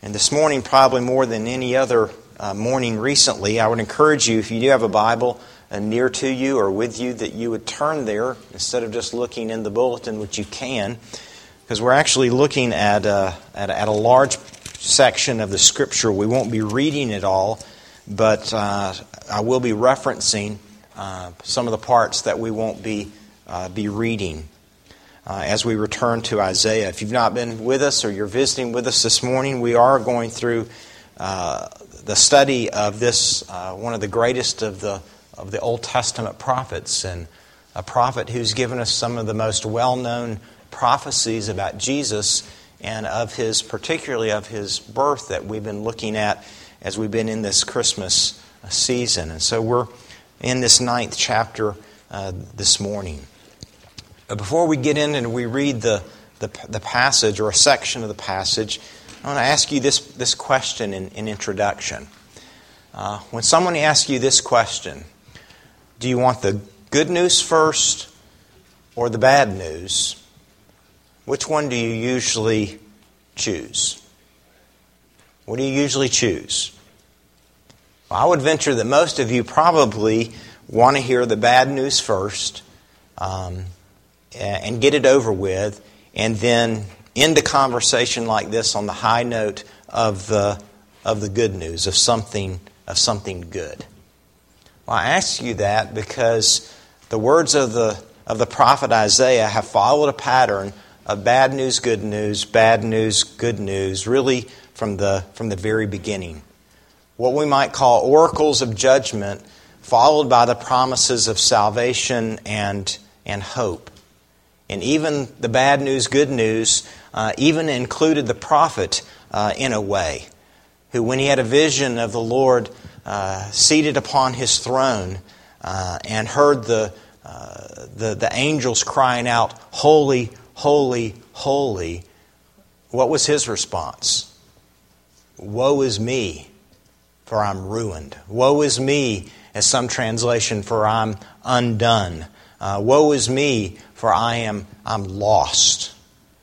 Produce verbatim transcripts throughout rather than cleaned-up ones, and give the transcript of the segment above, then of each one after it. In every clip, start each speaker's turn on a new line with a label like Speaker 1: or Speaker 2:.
Speaker 1: And this morning, probably more than any other uh, morning recently, I would encourage you, if you do have a Bible uh, near to you or with you, that you would turn there instead of just looking in the bulletin, which you can, because we're actually looking at, uh, at, at a large section of the Scripture. We won't be reading it all, but uh, I will be referencing uh, some of the parts that we won't be uh, be reading uh, as we return to Isaiah. If you've not been with us or you're visiting with us this morning, we are going through uh, the study of this uh, one of the greatest of the of the Old Testament prophets, and a prophet who's given us some of the most well-known prophecies about Jesus and of his, particularly of his birth, that we've been looking at as we've been in this Christmas season. And so we're in this ninth chapter uh, this morning. But before we get in and we read the, the the passage or a section of the passage, I want to ask you this this question in, in introduction. Uh, when someone asks you this question, do you want the good news first or the bad news? Which one do you usually choose? What do you usually choose? Well, I would venture that most of you probably want to hear the bad news first um, and get it over with, and then end a conversation like this on the high note of the of the good news, of something of something good. Well, I ask you that because the words of the of the prophet Isaiah have followed a pattern of bad news, good news, bad news, good news, really from the from the very beginning. What we might call oracles of judgment, followed by the promises of salvation and and hope. And even the bad news, good news, uh, even included the prophet uh, in a way, who, when he had a vision of the Lord uh, seated upon his throne uh, and heard the, uh, the the angels crying out, "Holy, holy, holy," what was his response? "Woe is me, for I'm ruined. Woe is me," as some translation, "for I'm undone. Uh, woe is me, for I am I'm lost."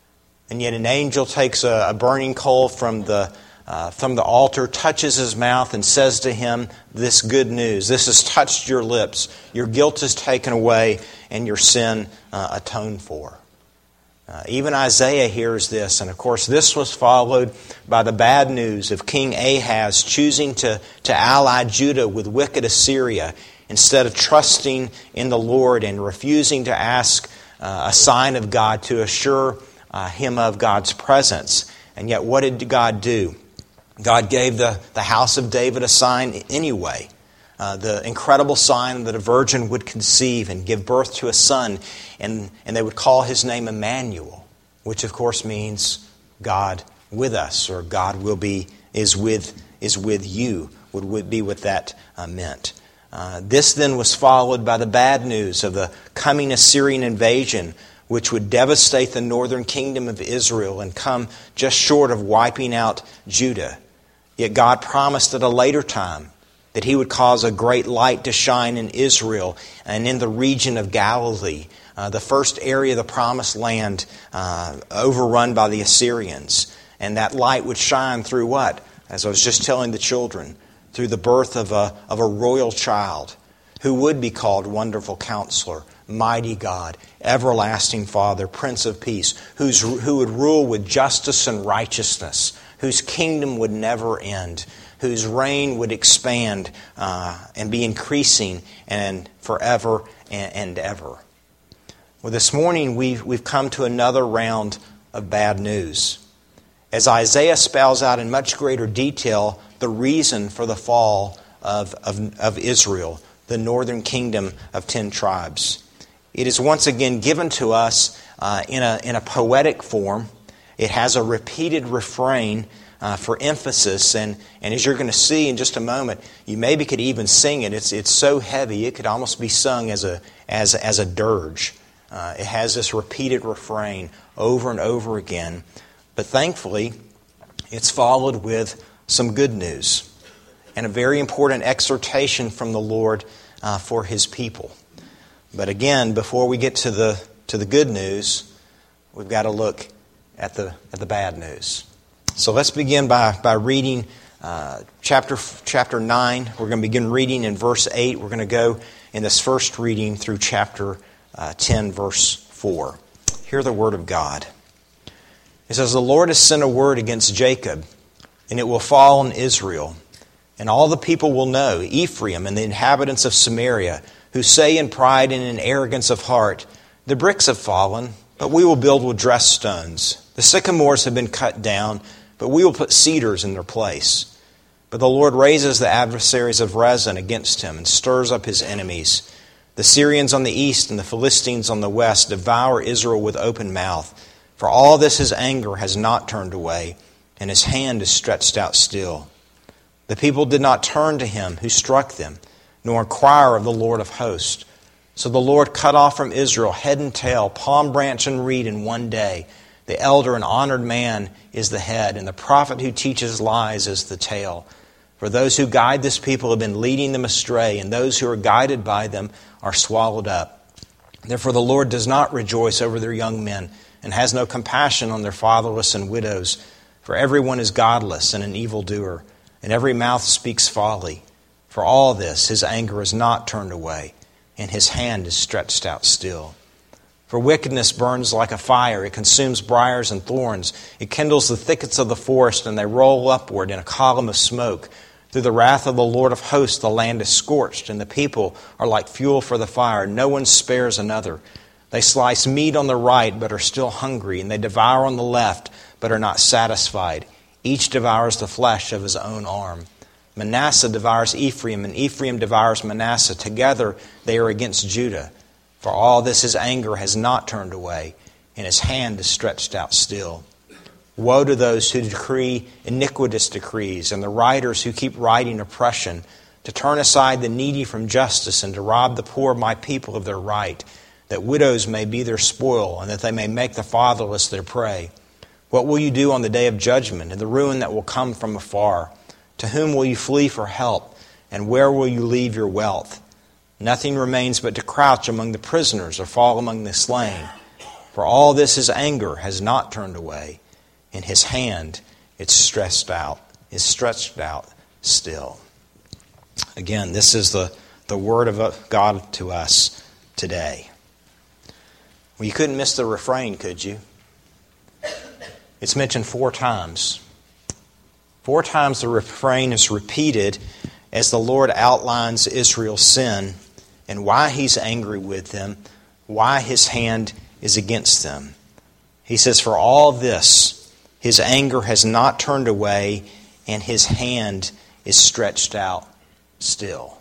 Speaker 1: And yet an angel takes a, a burning coal from the uh, from the altar, touches his mouth, and says to him this good news. This has touched your lips. Your guilt is taken away, and your sin uh, atoned for. Uh, even Isaiah hears this, and of course this was followed by the bad news of King Ahaz choosing to, to ally Judah with wicked Assyria instead of trusting in the Lord and refusing to ask uh, a sign of God to assure uh, him of God's presence. And yet what did God do? God gave the, the house of David a sign anyway. Uh, the incredible sign that a virgin would conceive and give birth to a son, and, and they would call his name Emmanuel, which of course means God with us, or God will be is with is with you, would, would be what that uh, meant. Uh, this then was followed by the bad news of the coming Assyrian invasion, which would devastate the northern kingdom of Israel and come just short of wiping out Judah. Yet God promised at a later time that He would cause a great light to shine in Israel and in the region of Galilee, uh, the first area of the Promised Land uh, overrun by the Assyrians. And that light would shine through what? As I was just telling the children, through the birth of a, of a royal child who would be called Wonderful Counselor, Mighty God, Everlasting Father, Prince of Peace, who's, who would rule with justice and righteousness, whose kingdom would never end, whose reign would expand uh, and be increasing and forever and, and ever. Well, this morning we've, we've come to another round of bad news, as Isaiah spells out in much greater detail the reason for the fall of, of, of Israel, the northern kingdom of ten tribes. It is once again given to us uh, in a in a poetic form. It has a repeated refrain uh, for emphasis, and, and as you're going to see in just a moment, you maybe could even sing it. It's it's so heavy it could almost be sung as a as as a dirge. Uh, it has this repeated refrain over and over again, but thankfully, it's followed with some good news and a very important exhortation from the Lord uh, for His people. But again, before we get to the to the good news, we've got to look at the at the bad news. So let's begin by, by reading uh, chapter chapter nine. We're going to begin reading in verse eight. We're going to go in this first reading through chapter uh, ten, verse four. Hear the word of God. It says, "The Lord has sent a word against Jacob, and it will fall on Israel. And all the people will know, Ephraim and the inhabitants of Samaria, who say in pride and in arrogance of heart, the bricks have fallen, but we will build with dressed stones. The sycamores have been cut down, but we will put cedars in their place. But the Lord raises the adversaries of Rezin against him and stirs up his enemies. The Syrians on the east and the Philistines on the west devour Israel with open mouth. For all this his anger has not turned away, and his hand is stretched out still. The people did not turn to him who struck them, nor inquire of the Lord of hosts. So the Lord cut off from Israel head and tail, palm branch and reed in one day. The elder and honored man is the head, and the prophet who teaches lies is the tail. For those who guide this people have been leading them astray, and those who are guided by them are swallowed up. Therefore the Lord does not rejoice over their young men, and has no compassion on their fatherless and widows. For everyone is godless and an evildoer, and every mouth speaks folly. For all this his anger is not turned away, and his hand is stretched out still. For wickedness burns like a fire. It consumes briars and thorns. It kindles the thickets of the forest, and they roll upward in a column of smoke. Through the wrath of the Lord of hosts, the land is scorched, and the people are like fuel for the fire. No one spares another. They slice meat on the right, but are still hungry, and they devour on the left, but are not satisfied. Each devours the flesh of his own arm. Manasseh devours Ephraim, and Ephraim devours Manasseh. Together they are against Judah. For all this his anger has not turned away, and his hand is stretched out still. Woe to those who decree iniquitous decrees, and the writers who keep writing oppression, to turn aside the needy from justice, and to rob the poor of my people of their right, that widows may be their spoil, and that they may make the fatherless their prey. What will you do on the day of judgment, and the ruin that will come from afar? To whom will you flee for help, and where will you leave your wealth? Nothing remains but to crouch among the prisoners or fall among the slain. For all this his anger has not turned away, and his hand it's stretched out, is stretched out still." Again, this is the, the word of God to us today. Well, you couldn't miss the refrain, could you? It's mentioned four times. Four times the refrain is repeated as the Lord outlines Israel's sin and why he's angry with them, why his hand is against them. He says, for all this, his anger has not turned away, and his hand is stretched out still.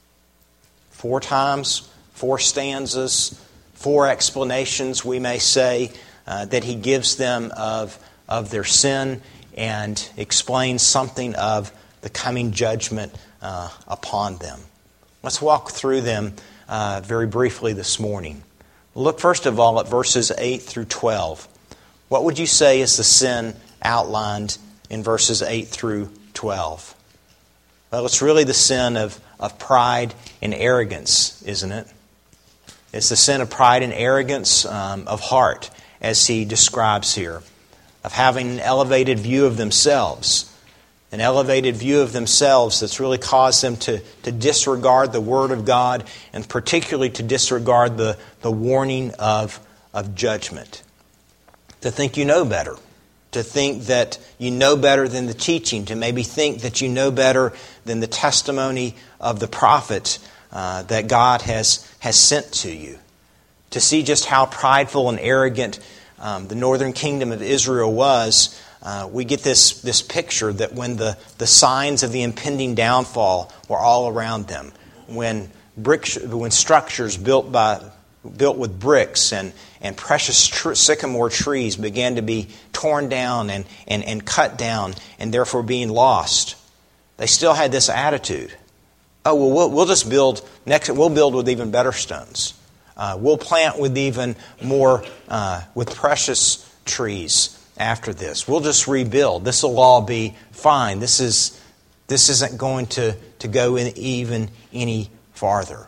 Speaker 1: Four times, four stanzas, four explanations, we may say, uh, that he gives them of, of their sin and explains something of the coming judgment uh, upon them. Let's walk through them uh, very briefly this morning. Look first of all at verses eight through twelve. What would you say is the sin outlined in verses eight through twelve? Well, it's really the sin of, of pride and arrogance, isn't it? It's the sin of pride and arrogance um, of heart, as he describes here, of having an elevated view of themselves. An elevated view of themselves that's really caused them to, to disregard the Word of God, and particularly to disregard the, the warning of, of judgment. To think you know better. To think that you know better than the teaching. To maybe think that you know better than the testimony of the prophet uh, that God has, has sent to you. To see just how prideful and arrogant um, the northern kingdom of Israel was. Uh, we get this, this picture that when the, the signs of the impending downfall were all around them, when brick, when structures built by built with bricks and, and precious tr- sycamore trees began to be torn down and, and, and cut down and therefore being lost, they still had this attitude. Oh, well, we'll, we'll just build next. We'll build with even better stones. Uh, we'll plant with even more uh, with precious trees. After this, we'll just rebuild. This will all be fine. This is this isn't going to, to go in even any farther.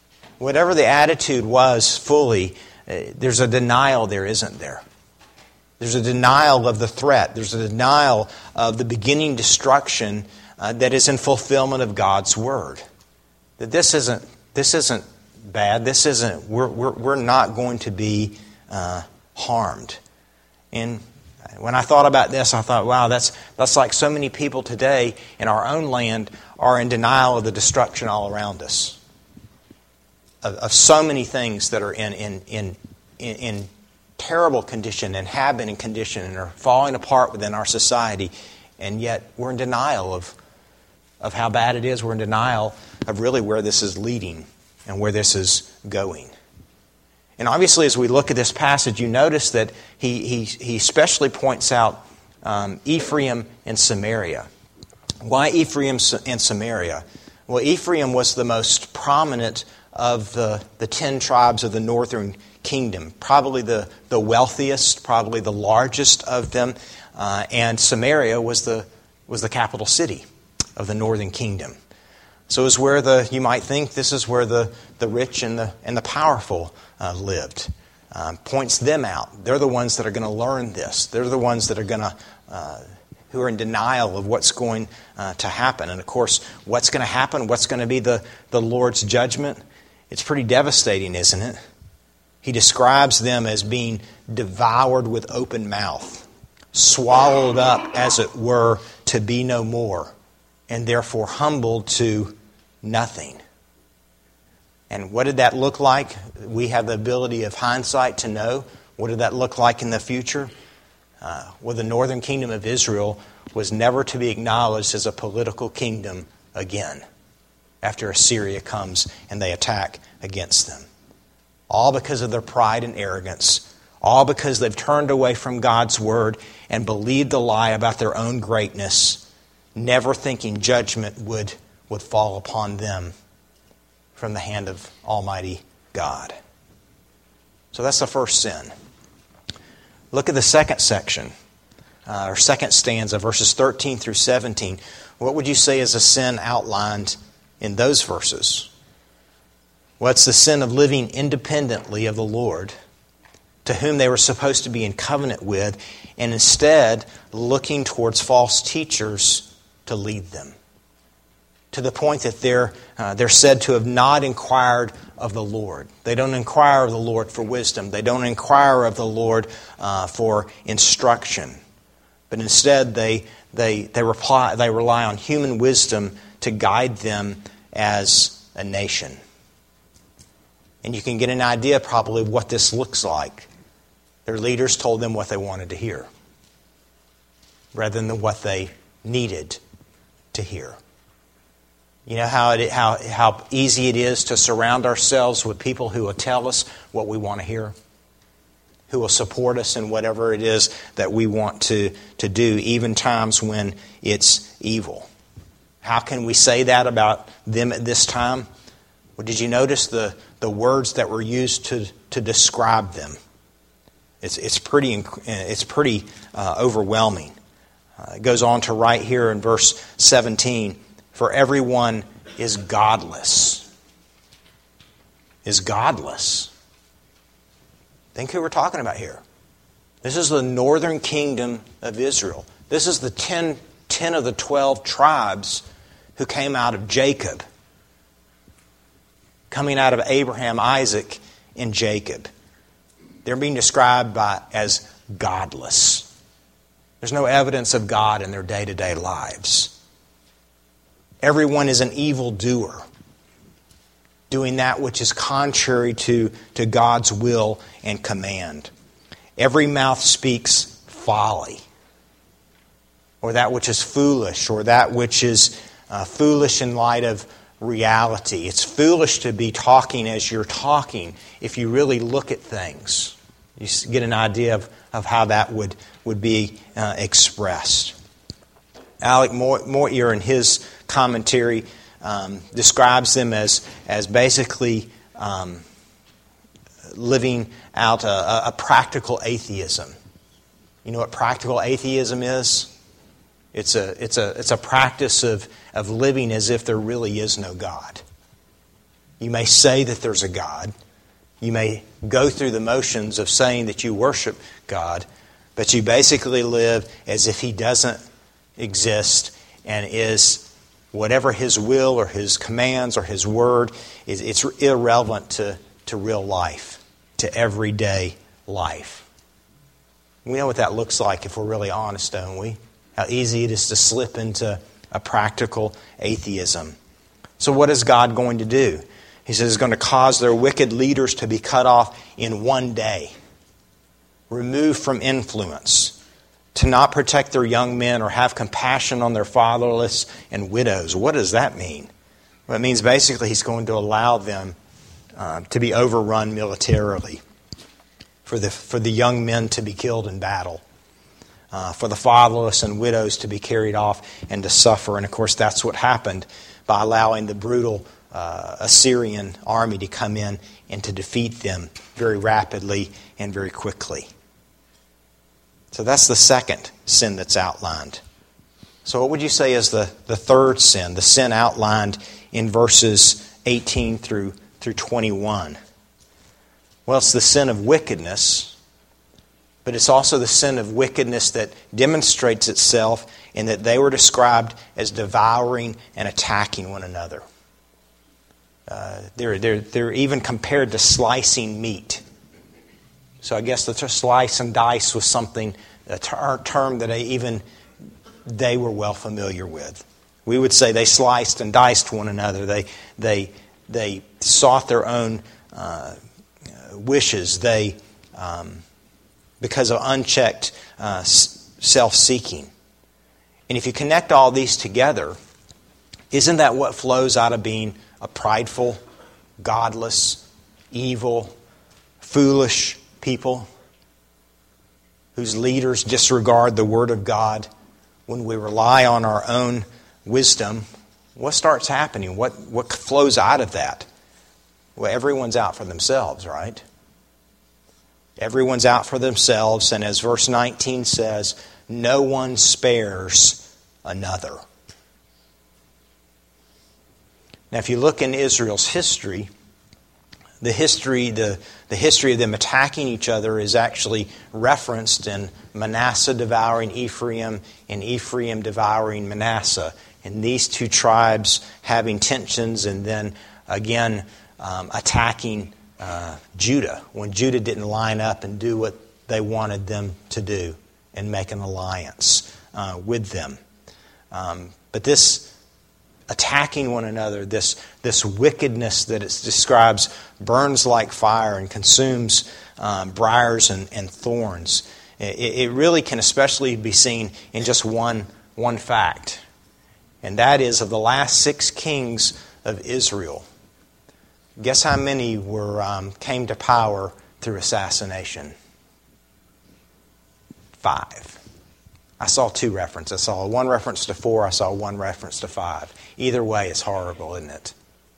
Speaker 1: Whatever the attitude was fully, uh, there's a denial there, isn't there? There's a denial of the threat. There's a denial of the beginning destruction uh, that is in fulfillment of God's Word. That this isn't this isn't bad. This isn't. We're we're we're not going to be uh, harmed. And when I thought about this, I thought, wow, that's that's like so many people today in our own land are in denial of the destruction all around us. Of, of so many things that are in in in in, in terrible condition and have been in condition and are falling apart within our society, and yet we're in denial of of how bad it is. We're in denial of really where this is leading and where this is going. And obviously, as we look at this passage, you notice that he he, he especially points out um, Ephraim and Samaria. Why Ephraim and Samaria? Well, Ephraim was the most prominent of the, the ten tribes of the northern kingdom, probably the, the wealthiest, probably the largest of them, uh, and Samaria was the was the capital city of the northern kingdom. So it's where the you might think this is where the, the rich and the and the powerful uh, lived. Um, points them out. They're the ones that are going to learn this. They're the ones that are going to uh, who are in denial of what's going uh, to happen. And of course, what's going to happen? What's going to be the, the Lord's judgment? It's pretty devastating, isn't it? He describes them as being devoured with open mouth, swallowed up, as it were, to be no more, and therefore humbled to nothing. And what did that look like? We have the ability of hindsight to know. What did that look like in the future? Uh, well, the northern kingdom of Israel was never to be acknowledged as a political kingdom again after Assyria comes and they attack against them. All because of their pride and arrogance. All because they've turned away from God's Word and believed the lie about their own greatness, never thinking judgment would, would fall upon them from the hand of Almighty God. So that's the first sin. Look at the second section, uh, or second stanza, verses thirteen through seventeen. What would you say is a sin outlined in those verses? Well, it's the sin of living independently of the Lord, to whom they were supposed to be in covenant with, and instead looking towards false teachers to lead them. To the point that they're, uh, they're said to have not inquired of the Lord. They don't inquire of the Lord for wisdom. They don't inquire of the Lord uh, for instruction. But instead they, they, they, reply, they rely on human wisdom to guide them as a nation. And you can get an idea probably of what this looks like. Their leaders told them what they wanted to hear, rather than what they needed to hear. You know how it, how how easy it is to surround ourselves with people who will tell us what we want to hear, who will support us in whatever it is that we want to, to do, even times when it's evil. How can we say that about them at this time? Well, did you notice the, the words that were used to, to describe them? It's it's pretty it's pretty uh, overwhelming. Uh, it goes on to write here in verse seventeen, for everyone is godless. Is godless. Think who we're talking about here. This is the northern kingdom of Israel. This is the ten, ten of the twelve tribes who came out of Jacob. Coming out of Abraham, Isaac, and Jacob. They're being described by as godless. There's no evidence of God in their day-to-day lives. Everyone is an evildoer, doing that which is contrary to, to God's will and command. Every mouth speaks folly, or that which is foolish, or that which is uh, foolish in light of reality. It's foolish to be talking as you're talking if you really look at things. You get an idea of, of how that would, would be uh, expressed. Alec Moyer, in his commentary, um, describes them as, as basically um, living out a, a practical atheism. You know what practical atheism is? It's a it's a it's a practice of, of living as if there really is no God. You may say that there's a God. You may go through the motions of saying that you worship God, but you basically live as if he doesn't exist and is whatever his will or his commands or his word is, it's irrelevant to, to real life, to everyday life. We know what that looks like if we're really honest, don't we? How easy it is to slip into a practical atheism. So what is God going to do? He says he's going to cause their wicked leaders to be cut off in one day, removed from influence, to not protect their young men or have compassion on their fatherless and widows. What does that mean? Well, it means basically he's going to allow them uh, to be overrun militarily, for the, for the young men to be killed in battle, uh, for the fatherless and widows to be carried off and to suffer. And of course that's what happened by allowing the brutal uh, Assyrian army to come in and to defeat them very rapidly and very quickly. So that's the second sin that's outlined. So what would you say is the, the third sin, the sin outlined in verses eighteen through, through twenty-one? Well, it's the sin of wickedness, but it's also the sin of wickedness that demonstrates itself in that they were described as devouring and attacking one another. Uh, they're, they're, they're even compared to slicing meat. So I guess the slice and dice was something, a ter- term that they even they were well familiar with. We would say they sliced and diced one another. They they they sought their own uh, wishes. They um, because of unchecked uh, self-seeking. And if you connect all these together, isn't that what flows out of being a prideful, godless, evil, foolish people whose leaders disregard the Word of God? When we rely on our own wisdom, what starts happening? What, what flows out of that? Well, everyone's out for themselves, right? Everyone's out for themselves, and as verse nineteen says, no one spares another. Now, if you look in Israel's history, The history, the, the history of them attacking each other is actually referenced in Manasseh devouring Ephraim and Ephraim devouring Manasseh. And these two tribes having tensions and then again um, attacking uh, Judah when Judah didn't line up and do what they wanted them to do and make an alliance uh, with them. Um, but this attacking one another, this, this wickedness that it describes burns like fire and consumes um, briars and, and thorns. It, it really can especially be seen in just one, one fact. And that is, of the last six kings of Israel, guess how many were um, came to power through assassination? Five. I saw two references. I saw one reference to four. I saw one reference to five. Either way, it's horrible, isn't it?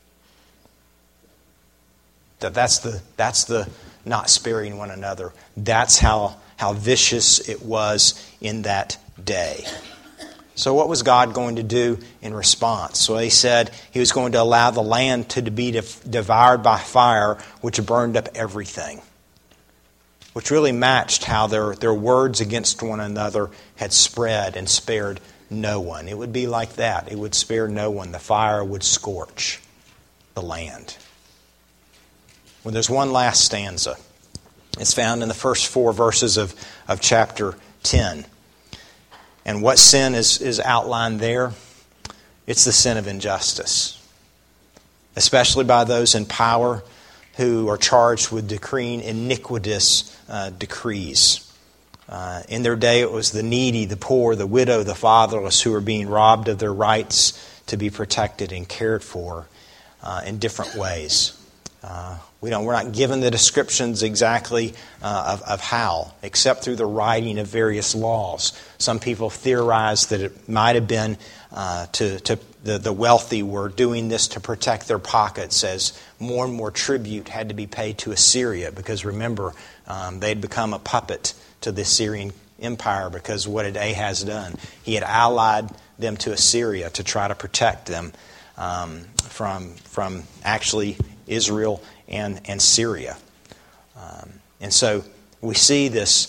Speaker 1: That that's the that's the not sparing one another. That's how how vicious it was in that day. So what was God going to do in response? So he said he was going to allow the land to be devoured by fire, which burned up everything. Which really matched how their, their words against one another had spread and spared no one. It would be like that. It would spare no one. The fire would scorch the land. Well, there's one last stanza. It's found in the first four verses of, of chapter ten. And what sin is, is outlined there? It's the sin of injustice. Especially by those in power who are charged with decreeing iniquitous uh, decrees. Uh, in their day, it was the needy, the poor, the widow, the fatherless who were being robbed of their rights to be protected and cared for uh, in different ways. Uh, we don't, we're not given the descriptions exactly uh, of, of how, except through the writing of various laws. Some people theorize that it might have been uh, to, to the, the wealthy were doing this to protect their pockets as more and more tribute had to be paid to Assyria. Because remember, um, they'd become a puppet to the Assyrian Empire because of what had Ahaz done. He had allied them to Assyria to try to protect them um, from, from actually Israel and, and Syria. Um, and so we see this,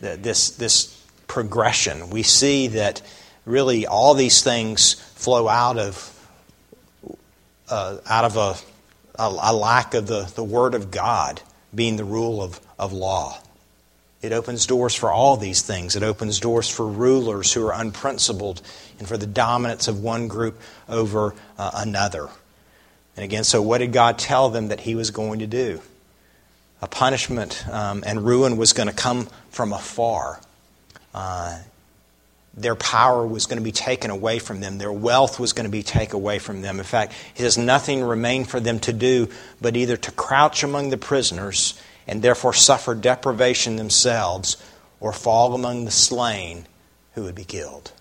Speaker 1: this, this progression. We see that really all these things flow out of, uh, out of a, a, a lack of the, the Word of God being the rule of, of law. It opens doors for all these things. It opens doors for rulers who are unprincipled and for the dominance of one group over uh, another. And again, so what did God tell them that He was going to do? A punishment um, and ruin was going to come from afar. Uh, their power was going to be taken away from them. Their wealth was going to be taken away from them. In fact, He says nothing remained for them to do but either to crouch among the prisoners and therefore suffer deprivation themselves, or fall among the slain who would be killed.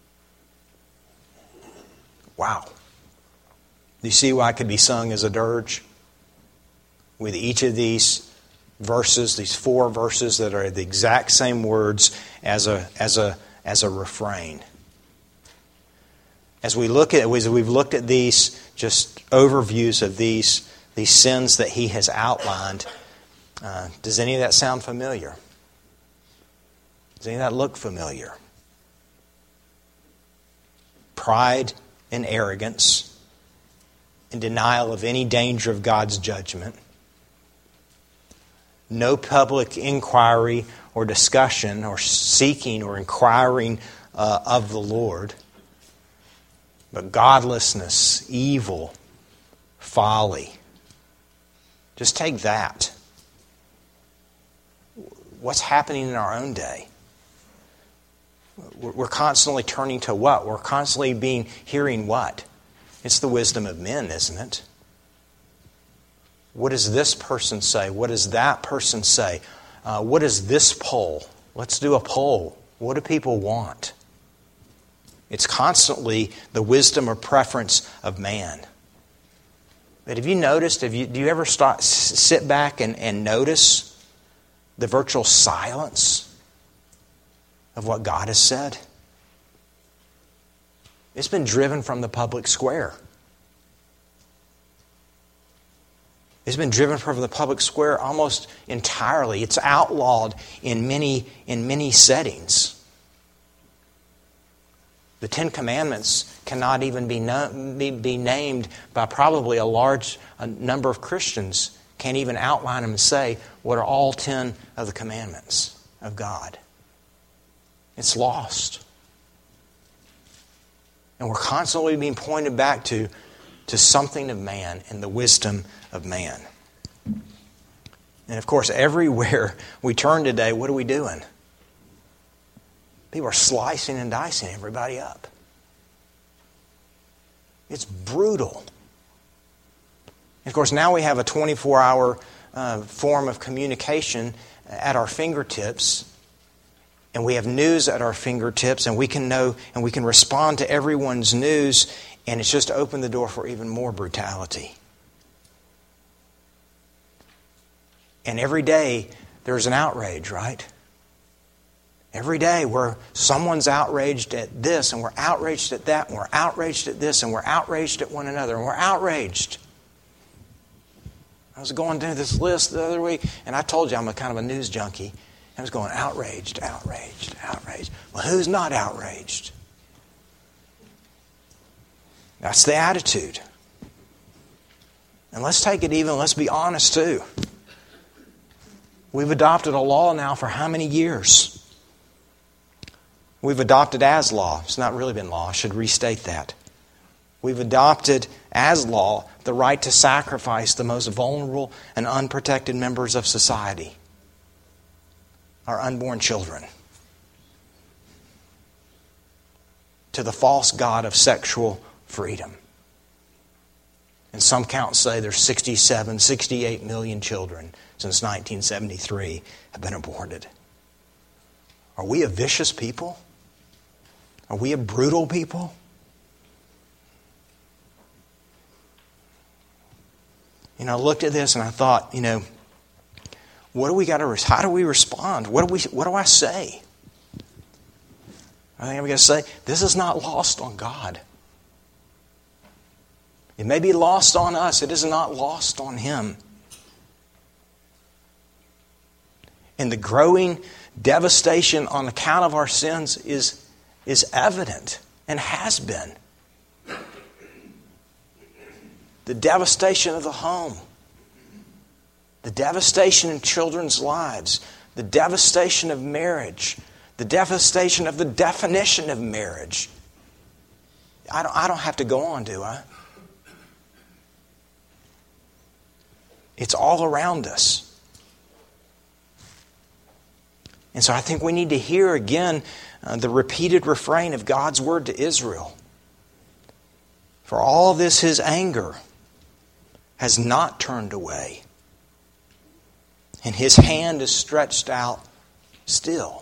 Speaker 1: Wow. Do you see why it could be sung as a dirge? With each of these verses, these four verses that are the exact same words as a as a as a refrain. As we look at as we've looked at these just overviews of these these sins that He has outlined, uh, does any of that sound familiar? Does any of that look familiar? Pride and arrogance, in denial of any danger of God's judgment. No public inquiry or discussion or seeking or inquiring uh, of the Lord. But godlessness, evil, folly. Just take that. What's happening in our own day? We're constantly turning to what? We're constantly being hearing what? It's the wisdom of men, isn't it? What does this person say? What does that person say? Uh, what is this poll? Let's do a poll. What do people want? It's constantly the wisdom or preference of man. But have you noticed, have you, do you ever start, sit back and, and notice the virtual silence of what God has said? It's been driven from the public square. It's been driven from the public square almost entirely. It's outlawed in many, in many settings. The Ten Commandments cannot even be, no, be, be named by probably a large a number of Christians. Can't even outline them and say what are all ten of the commandments of God. It's lost. And we're constantly being pointed back to, to something of man and the wisdom of man. And of course, everywhere we turn today, what are we doing? People are slicing and dicing everybody up. It's brutal. And of course, now we have a twenty-four hour uh, form of communication at our fingertips. And we have news at our fingertips, and we can know and we can respond to everyone's news, and it's just opened the door for even more brutality. And every day there's an outrage, right? Every day where someone's outraged at this, and we're outraged at that, and we're outraged at this, and we're outraged at one another, and we're outraged. I was going through this list the other week, and I told you I'm a kind of a news junkie. I was going outraged, outraged, outraged. Well, who's not outraged? That's the attitude. And let's take it even, let's be honest too. We've adopted a law now for how many years? We've adopted as law. It's not really been law. I should restate that. We've adopted as law the right to sacrifice the most vulnerable and unprotected members of society. Our unborn children, to the false god of sexual freedom. And some counts say there's sixty-seven, sixty-eight million children since nineteen seventy-three have been aborted. Are we a vicious people? Are we a brutal people? You know, I looked at this and I thought, you know, what do we got to? How do we respond? What do we? What do I say? I think I'm going to say this is not lost on God. It may be lost on us. It is not lost on Him. And the growing devastation on account of our sins is, is evident and has been. The devastation of the home, the devastation in children's lives, the devastation of marriage, the devastation of the definition of marriage. I don't, I don't have to go on, do I? It's all around us. And so I think we need to hear again uh, the repeated refrain of God's word to Israel. For all this, His anger has not turned away, and His hand is stretched out still.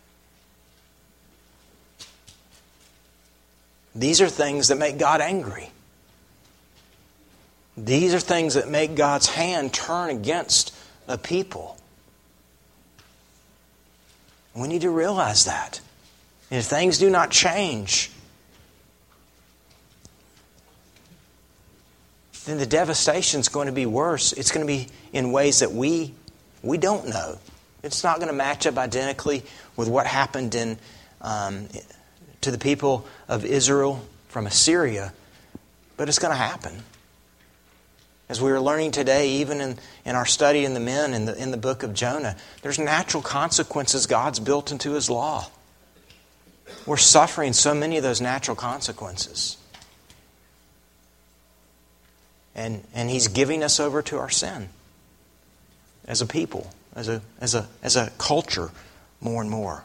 Speaker 1: These are things that make God angry. These are things that make God's hand turn against a people. We need to realize that. And if things do not change, then the devastation is going to be worse. It's going to be in ways that we we don't know. It's not going to match up identically with what happened in um, to the people of Israel from Assyria, but it's going to happen. As we were learning today, even in, in our study in the men in the in the book of Jonah, there's natural consequences God's built into His law. We're suffering so many of those natural consequences. And and He's giving us over to our sin as a people, as a as a as a culture, more and more.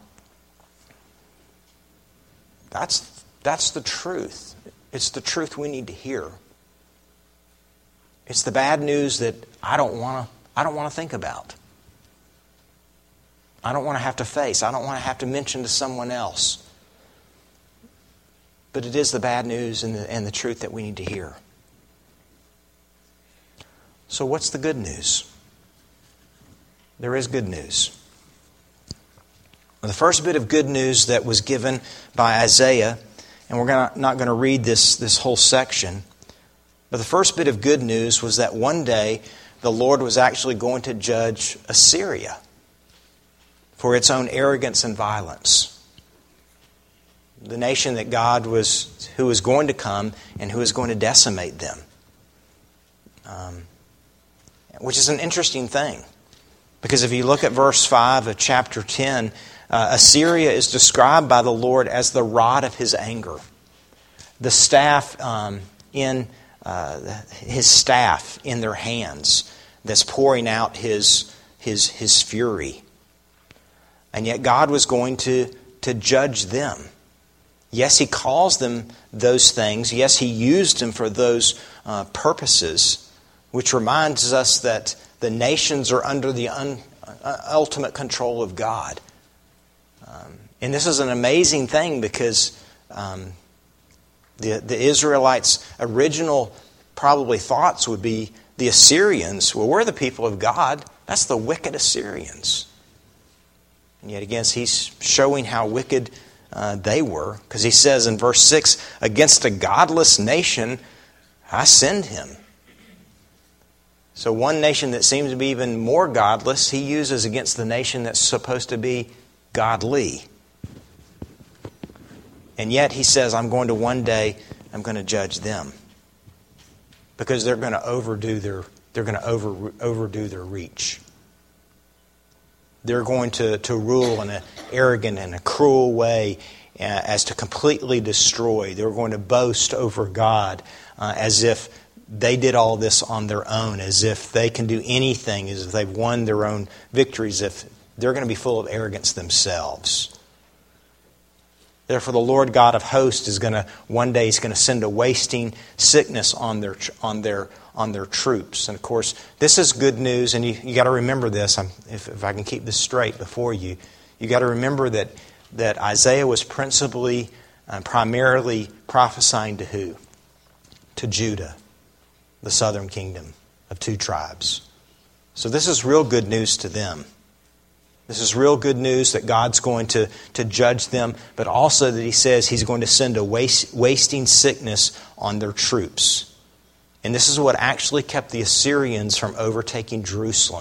Speaker 1: That's that's the truth. It's the truth we need to hear. It's the bad news that I don't want to I don't want to think about. I don't want to have to face. I don't want to have to mention to someone else. But it is the bad news and the, and the truth that we need to hear. So what's the good news? There is good news. Well, the first bit of good news that was given by Isaiah, and we're gonna, not going to read this, this whole section, but the first bit of good news was that one day the Lord was actually going to judge Assyria for its own arrogance and violence. The nation that God was, who was going to come and who was going to decimate them. Um, which is an interesting thing. Because if you look at verse five of chapter ten, uh, Assyria is described by the Lord as the rod of His anger. The staff um, in uh, His staff in their hands that's pouring out His His His fury. And yet God was going to, to judge them. Yes, He calls them those things. Yes, He used them for those uh, purposes. Which reminds us that the nations are under the un, uh, ultimate control of God. Um, and this is an amazing thing because um, the, the Israelites' original probably thoughts would be the Assyrians. Well, we're the people of God. That's the wicked Assyrians. And yet again, He's showing how wicked uh, they were. Because He says in verse six, against a godless nation, I send him. So one nation that seems to be even more godless, He uses against the nation that's supposed to be godly. And yet He says, I'm going to one day, I'm going to judge them. Because they're going to overdo their, they're going to over, overdo their reach. They're going to, to rule in an arrogant and a cruel way uh, as to completely destroy. They're going to boast over God uh, as if they did all this on their own, as if they can do anything, as if they've won their own victories, if they're going to be full of arrogance themselves. Therefore, the Lord God of hosts is going to, one day He's going to send a wasting sickness on their on their on their troops. And of course, this is good news, and you, you got to remember this. I'm, if, if I can keep this straight before you, you got to remember that that Isaiah was principally, uh, primarily prophesying to who? To Judah. The southern kingdom of two tribes. So this is real good news to them. This is real good news that God's going to, to judge them, but also that He says He's going to send a waste, wasting sickness on their troops. And this is what actually kept the Assyrians from overtaking Jerusalem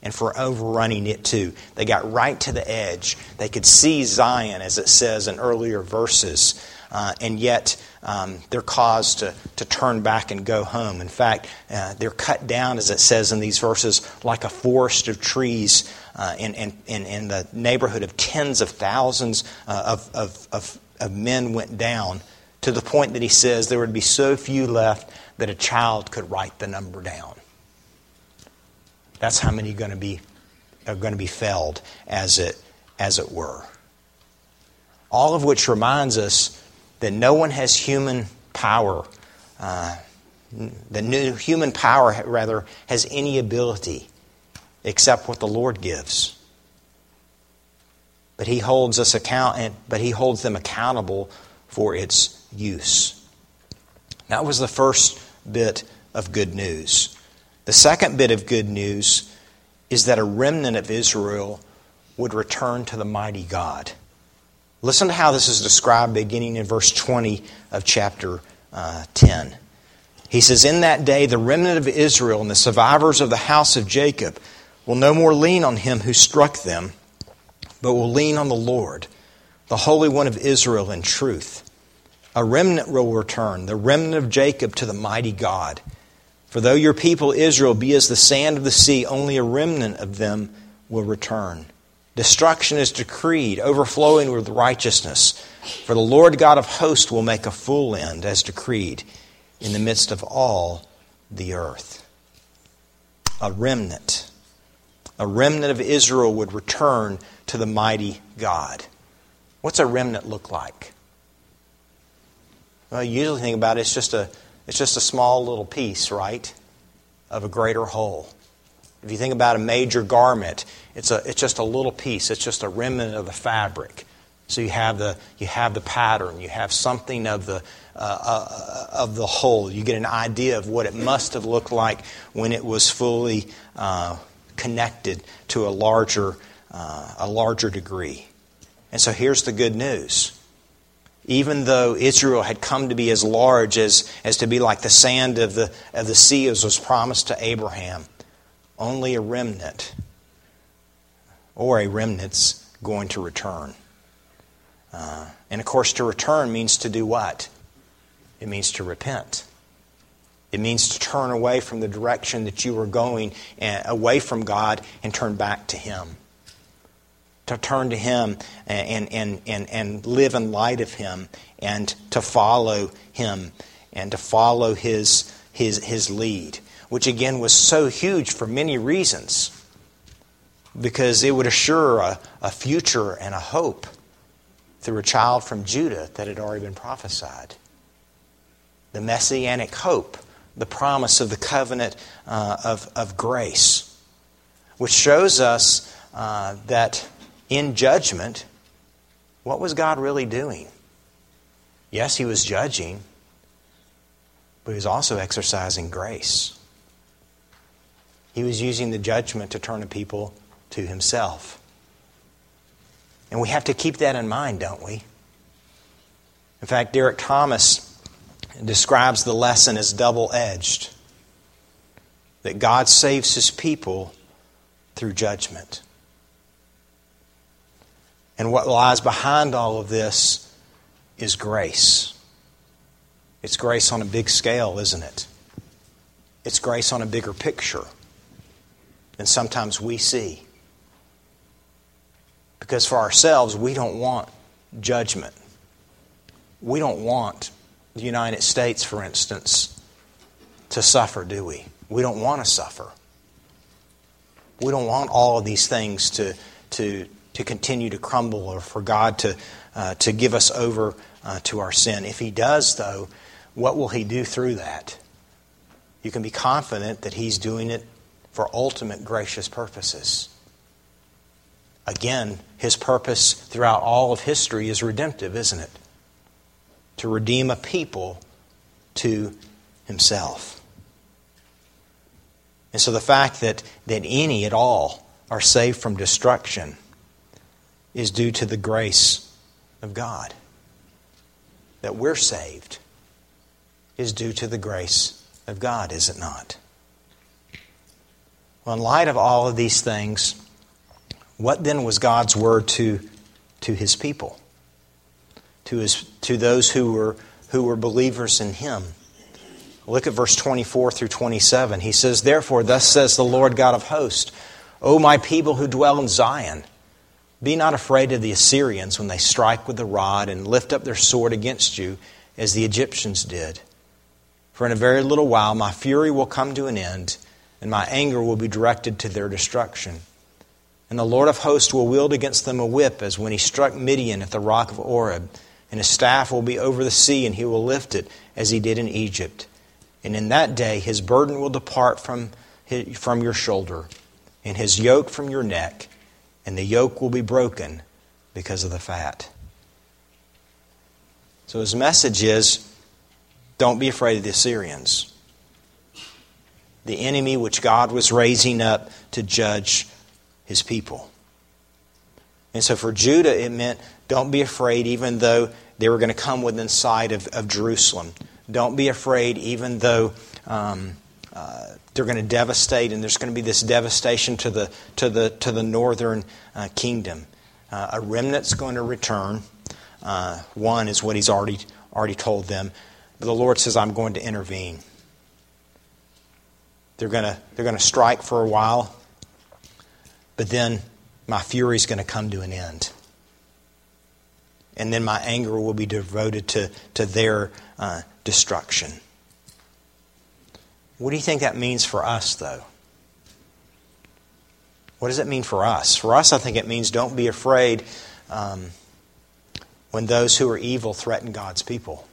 Speaker 1: and for overrunning it too. They got right to the edge. They could see Zion, as it says in earlier verses, uh, and yet um, they're caused to, to turn back and go home. In fact, uh, they're cut down, as it says in these verses, like a forest of trees uh, in, in, in, in the neighborhood of tens of thousands uh, of, of, of, of men went down, to the point that he says there would be so few left that a child could write the number down. That's how many are going to be are going to be felled, as it as it were. All of which reminds us that no one has human power. Uh, the new human power, rather, has any ability except what the Lord gives. But He holds us account. But He holds them accountable for its use. That was the first bit of good news. The second bit of good news is that a remnant of Israel would return to the mighty God. Listen to how this is described beginning in verse twenty of chapter uh, ten. He says, "In that day the remnant of Israel and the survivors of the house of Jacob will no more lean on him who struck them, but will lean on the Lord, the Holy One of Israel in truth. A remnant will return, the remnant of Jacob, to the mighty God. For though your people Israel be as the sand of the sea, only a remnant of them will return. Destruction is decreed, overflowing with righteousness. For the Lord God of hosts will make a full end, as decreed, in the midst of all the earth." A remnant. A remnant of Israel would return to the mighty God. What's a remnant look like? Well, you usually think about it, it's just a it's just a small little piece, right, of a greater whole. If you think about a major garment, it's a it's just a little piece. It's just a remnant of the fabric. So you have the you have the pattern. You have something of the uh, uh, of the whole. You get an idea of what it must have looked like when it was fully uh, connected to a larger uh, a larger degree. And so here's the good news. Even though Israel had come to be as large as, as to be like the sand of the of the sea, as was promised to Abraham, only a remnant or a remnant's going to return. Uh, and of course, to return means to do what? It means to repent. It means to turn away from the direction that you were going, and away from God, and turn back to Him. To turn to Him and, and, and, and live in light of Him, and to follow Him and to follow His, His, His lead, which again was so huge for many reasons, because it would assure a, a future and a hope through a child from Judah that had already been prophesied. The messianic hope, the promise of the covenant uh, of, of grace, which shows us uh, that in judgment, what was God really doing? Yes, He was judging, but He was also exercising grace. He was using the judgment to turn the people to Himself. And we have to keep that in mind, don't we? In fact, Derek Thomas describes the lesson as double-edged. That God saves His people through judgment. And what lies behind all of this is grace. It's grace on a big scale, isn't it? It's grace on a bigger picture than sometimes we see. Because for ourselves, we don't want judgment. We don't want the United States, for instance, to suffer, do we? We don't want to suffer. We don't want all of these things to, to, to continue to crumble, or for God to, uh, to give us over uh, to our sin. If He does, though, what will He do through that? You can be confident that He's doing it for ultimate gracious purposes. Again, His purpose throughout all of history is redemptive, isn't it? To redeem a people to Himself. And so the fact that, that any at all are saved from destruction is due to the grace of God. That we're saved is due to the grace of God, is it not? Well, in light of all of these things, what then was God's word to, to His people? To his to those who were who were believers in Him. Look at verse twenty-four through twenty-seven. He says, "Therefore, thus says the Lord God of hosts, O my people who dwell in Zion, be not afraid of the Assyrians when they strike with the rod and lift up their sword against you, as the Egyptians did. For in a very little while my fury will come to an end, and my anger will be directed to their destruction. And the Lord of hosts will wield against them a whip, as when He struck Midian at the rock of Oreb. And His staff will be over the sea, and He will lift it, as He did in Egypt. And in that day His burden will depart from, his, from your shoulder, and His yoke from your neck, and the yoke will be broken because of the fat." So His message is, don't be afraid of the Assyrians, the enemy which God was raising up to judge His people. And so for Judah, it meant, don't be afraid even though they were going to come within sight of, of Jerusalem. Don't be afraid even though um, uh, they're going to devastate, and there's going to be this devastation to the to the to the northern uh, kingdom. Uh, a remnant's going to return. Uh, one is what He's already already told them. But the Lord says, "I'm going to intervene." They're going to they're going to strike for a while, but then my fury is going to come to an end. And then my anger will be devoted to, to their uh, destruction. What do you think that means for us, though? What does it mean for us? For us, I think it means don't be afraid um, when those who are evil threaten God's people.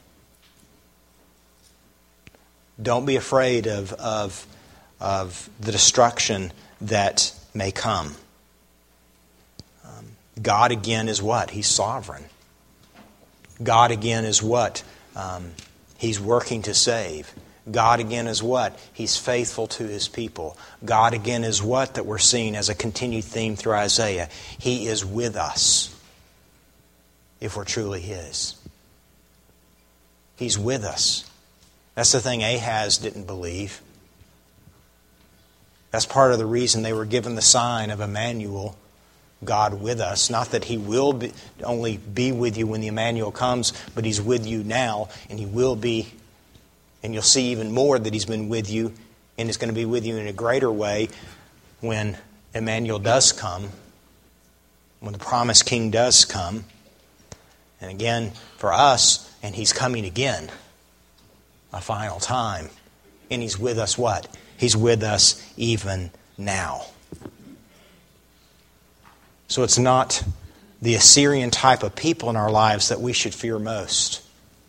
Speaker 1: Don't be afraid of, of, of the destruction that may come. Um, God, again, is what? He's sovereign. God again is what? Um, he's working to save. God again is what? He's faithful to His people. God again is what that we're seeing as a continued theme through Isaiah. He is with us if we're truly His. He's with us. That's the thing Ahaz didn't believe. That's part of the reason they were given the sign of Emmanuel, God with us. Not that He will be, only be with you when the Emmanuel comes, but He's with you now, and He will be, and you'll see even more that He's been with you, and is going to be with you in a greater way when Emmanuel does come, when the promised King does come. And again, for us, and He's coming again, a final time. And He's with us what? He's with us even now. So it's not the Assyrian type of people in our lives that we should fear most.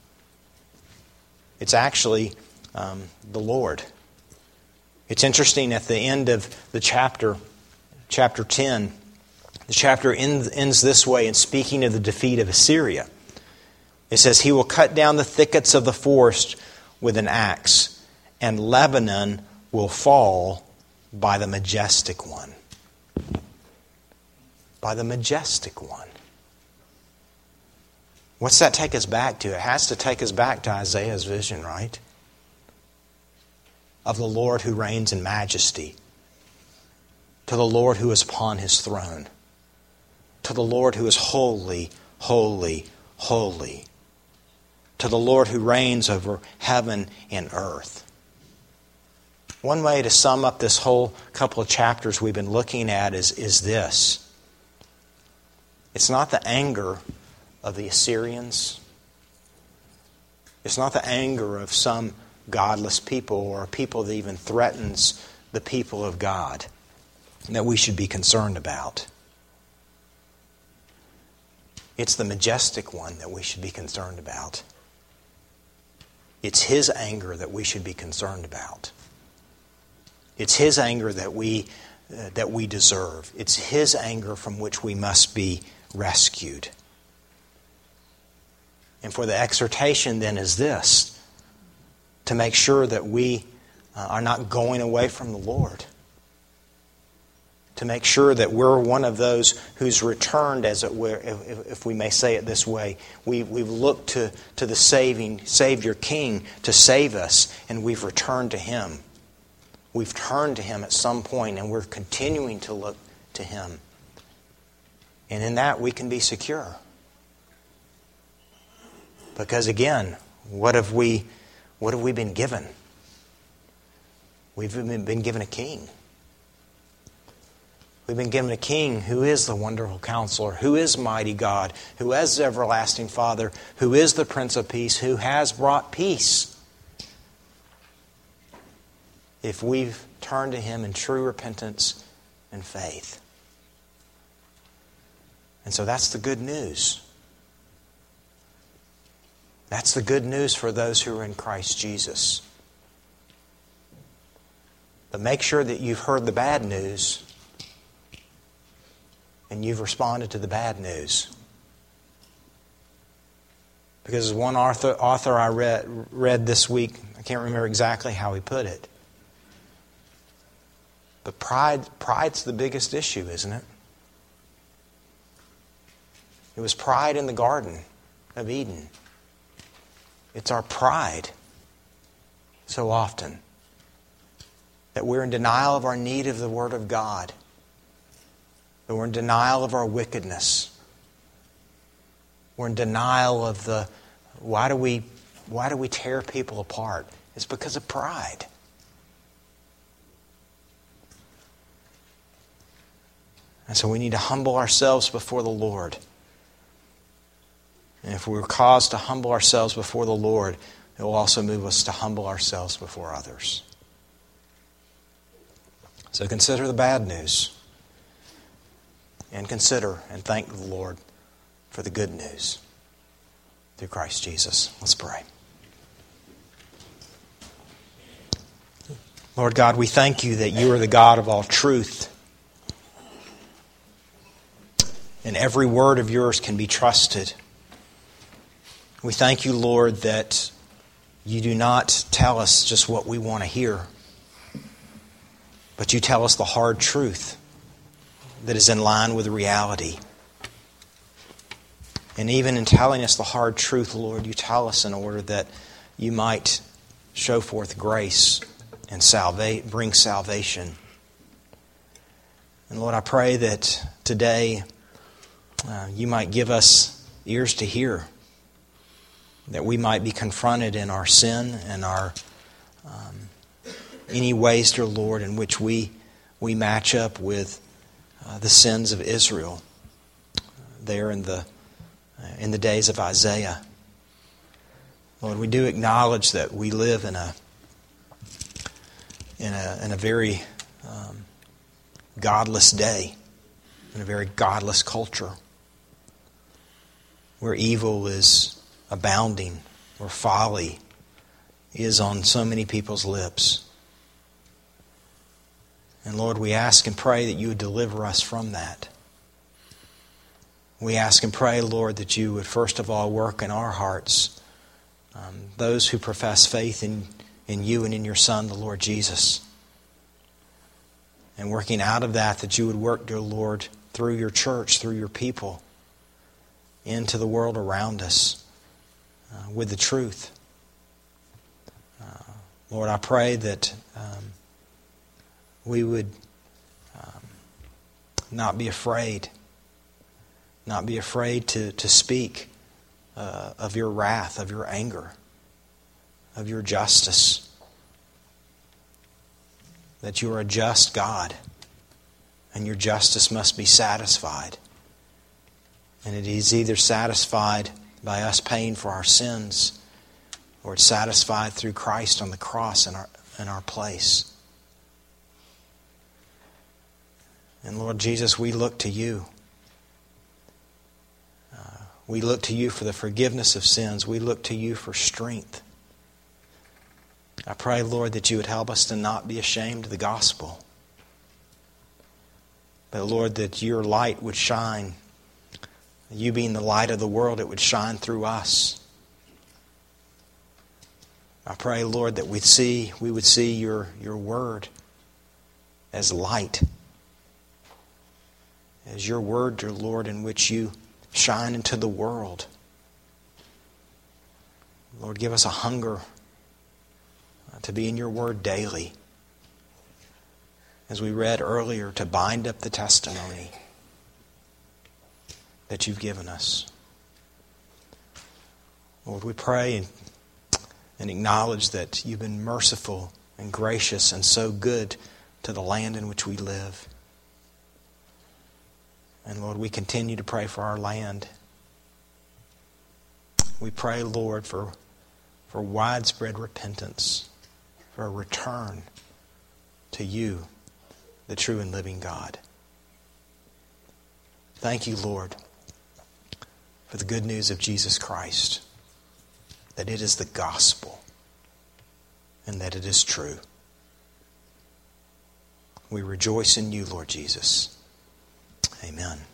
Speaker 1: It's actually um, the Lord. It's interesting at the end of the chapter, chapter ten, the chapter ends, ends this way in speaking of the defeat of Assyria. It says, "He will cut down the thickets of the forest with an axe, and Lebanon will fall by the majestic one." By the majestic one. What's that take us back to? It has to take us back to Isaiah's vision, right? Of the Lord who reigns in majesty. To the Lord who is upon His throne. To the Lord who is holy, holy, holy. To the Lord who reigns over heaven and earth. One way to sum up this whole couple of chapters we've been looking at is, is this. It's not the anger of the Assyrians. It's not the anger of some godless people or a people that even threatens the people of God that we should be concerned about. It's the majestic one that we should be concerned about. It's His anger that we should be concerned about. It's His anger that we uh, that we deserve. It's His anger from which we must be rescued. And for the exhortation then is this, to make sure that we uh, are not going away from the Lord. To make sure that we're one of those who's returned, as it were, if, if we may say it this way. We, we've looked to, to the saving Savior King to save us, and we've returned to Him. we've turned to Him at some point and we're continuing to look to Him. And in that we can be secure. Because again, what have we, what have we been given? We've been given a King. We've been given a King who is the wonderful Counselor, who is mighty God, who is the everlasting Father, who is the Prince of Peace, who has brought peace. If we've turned to Him in true repentance and faith. And so that's the good news. That's the good news for those who are in Christ Jesus. But make sure that you've heard the bad news and you've responded to the bad news. Because as one author, author I read, read this week, I can't remember exactly how he put it, but pride, pride's the biggest issue, isn't it? It was pride in the Garden of Eden. It's our pride so often that we're in denial of our need of the Word of God. That we're in denial of our wickedness. We're in denial of the, why do we, why do we tear people apart? It's because of pride. And so we need to humble ourselves before the Lord. And if we're caused to humble ourselves before the Lord, it will also move us to humble ourselves before others. So consider the bad news. And consider and thank the Lord for the good news through Christ Jesus. Let's pray. Lord God, we thank You that You are the God of all truth. And every word of Yours can be trusted. We thank You, Lord, that You do not tell us just what we want to hear, but You tell us the hard truth that is in line with reality. And even in telling us the hard truth, Lord, You tell us in order that You might show forth grace and salva- bring salvation. And Lord, I pray that today uh, You might give us ears to hear, that we might be confronted in our sin and our um, any ways, dear Lord, in which we we match up with uh, the sins of Israel uh, there in the uh, in the days of Isaiah. Lord, we do acknowledge that we live in a in a in a very um, godless day, in a very godless culture, where evil is abounding, where folly is on so many people's lips. And Lord, we ask and pray that You would deliver us from that. We ask and pray, Lord, that You would first of all work in our hearts, um, those who profess faith in, in You and in Your Son, the Lord Jesus. And working out of that, that You would work, dear Lord, through Your church, through Your people, into the world around us uh, with the truth. Uh, Lord, I pray that um, we would um, not be afraid, not be afraid to, to speak uh, of Your wrath, of Your anger, of Your justice. That You are a just God, and Your justice must be satisfied. And it is either satisfied by us paying for our sins, or it's satisfied through Christ on the cross in our, in our place. And Lord Jesus, we look to You. Uh, we look to You for the forgiveness of sins. We look to You for strength. I pray, Lord, that You would help us to not be ashamed of the gospel. But Lord, that Your light would shine. You being the light of the world, it would shine through us. I pray, Lord, that we'd see, we would see Your, your word as light. As Your word, dear Lord, in which You shine into the world. Lord, give us a hunger to be in Your word daily. as we read earlier, to bind up the testimony that you've given us. Lord, we pray and, and acknowledge that you've been merciful and gracious and so good to the land in which we live. And Lord, we continue to pray for our land. We pray, Lord, for, for widespread repentance, for a return to you, the true and living God. Thank you, Lord, for the good news of Jesus Christ, that it is the gospel and that it is true. We rejoice in you, Lord Jesus. Amen.